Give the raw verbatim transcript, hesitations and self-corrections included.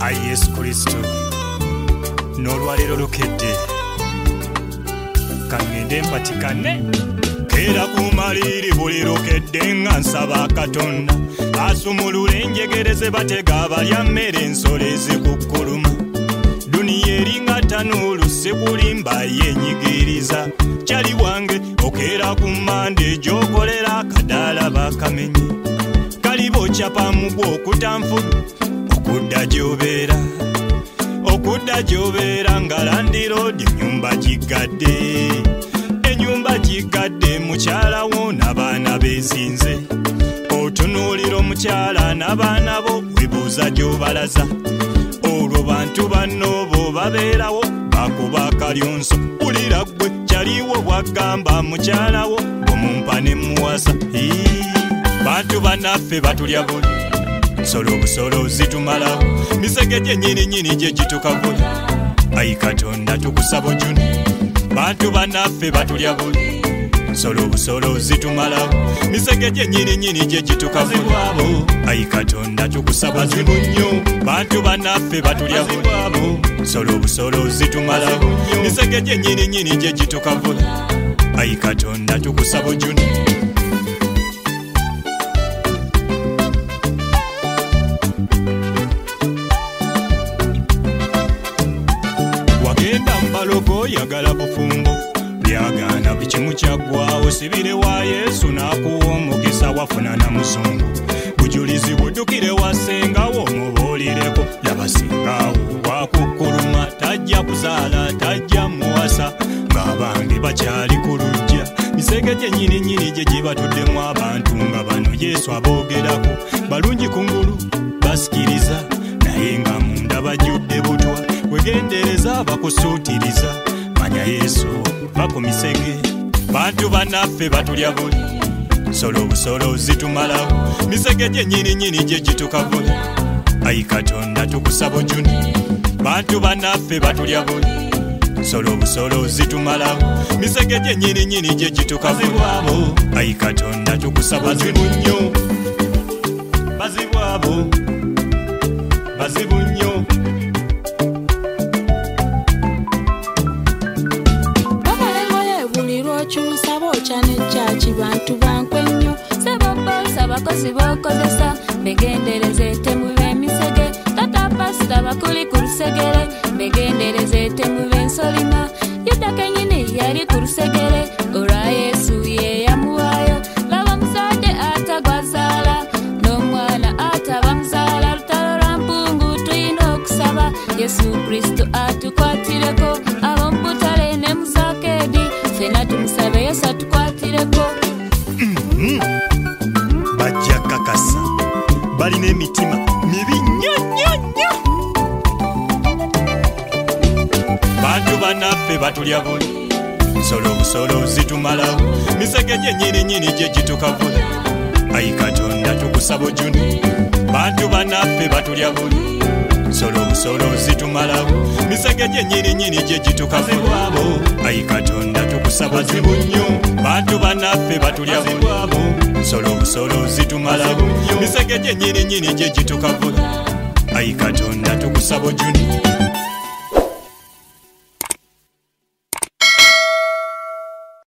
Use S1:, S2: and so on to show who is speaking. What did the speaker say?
S1: ayi Yesu Kristo n'olwaleero lukedde kangende mpatikane kera kumaliri buli lukedde nga nsaba Katonda asumulula enjegere ze batega abalya mmere ensolo ezikukkuluma duniya eringa tanuulu sikulimba yenyigiriza kyali wange okeera ku mmande gy'okolera akadaala bakamenye kalibo kyapa mugwo okutanfudu okudda gy'obeera okudda gy'obeera nga landiroodi ennyumba gigadde ennyumba gigadde mukyala wo n'abaana beezinze otunuulira omukyala n'abaana bo webuuza gy'obalaza olwo bantu banno bo babeerawo bakuba akalyonso ulira ggwe kyaliwo bwagamba mukyala wo bw'omumpa ne muwasa bantu bannaffe batulya buli nsolo obusolo zitumalawo misege gye nnyini nnyini gye gitukavula ayi Katonda tukusaba ojuni bantu bannaffe batulya buli nsolo obusolo zitumalawo misege gye nnyini nnyini gye gitukavula ayi Katonda tukusaba ojuni nnyo bantu bannaffe batulya buli nsolo obusolo zitumalawo misege gye nnyini nnyini gye gitukavula ayi Katonda tukusaba ojuni Logo yagala bufumbo byagaana buli kimu kyaggwawo sibire wa Yesu n'akuwa omukisa wafuna na muzungu bujulizi buddukire wasengawo omubuulireko laba singaawo wakukkuluma tajja kuzaala tajja muwasa ng'abange bakyali ku lujja misege gye nnyini nnyini gye gibatuddemu abantu nga bano Yesu aboogerako balungi kungulu basikiriza naye nga munda bajjudde butwa wegendereza bakusuutiriza manya Yesu bakumisege bantu bannaffe batulya buli nsolo obusolo zitumalawo misege gye nnyini nnyini gye gitukavula ayi Katonda tukusaba ojuni bantu bannaffe batulya buli nsolo obusolo zitumalawo misege gye nnyini nnyini gye gitukavula ayi Katonda tukusaba ojuni nnyo bazibwabo bazibu nnyo Chaki bantu bankwe nnyo sebobosa abakozi bokozesa begendereze temube emisege tata pasita bakuli ku lusegere begendereze temube ensolima yuda kenyini yali ku lusegere olwa Yesu ye yamuwaayo laba musade atagwazaala n'omwana atabamuzaala lutalo lwa mpungu tuyina okusaba Yesu Kristo atukwatireko abombutale ne musakedi fena tumusabe Yesu atukwatireko bajja kakasa balina emitima mibi nnyo nnyo nnyo bantu bannaffe batulya buli nsolo obusolo zitumalawo misege gye nnyini nnyini gye gitukavula ayi Katonda tukusaba ojuni bantu bannaffe batulya buli nsolo obusolo zitumalawo misege gye nnyini nnyini gye gitukavula ayi Katonda tukusaba ojuni nnyo bantu bannaffe batulya buli nsolo obusolo zitumalawo misege gye nnyini nnyini gye gitukavula ayi Katonda tukusaba ojuni